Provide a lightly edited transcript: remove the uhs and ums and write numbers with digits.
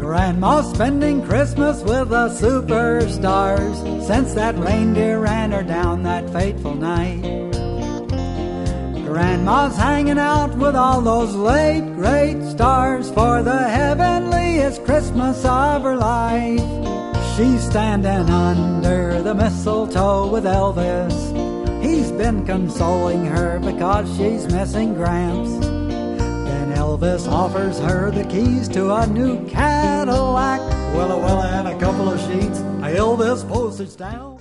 Grandma's spending Christmas with the superstars since that reindeer ran her down that fateful night. Grandma's hanging out with all those late great stars for the heavenliest Christmas of her life. She's standing under the mistletoe with Elvis. He's been consoling her because she's missing Gramps. Then Elvis offers her the keys to a new Cadillac. Willa willa and a couple of sheets, Elvis postage stamp.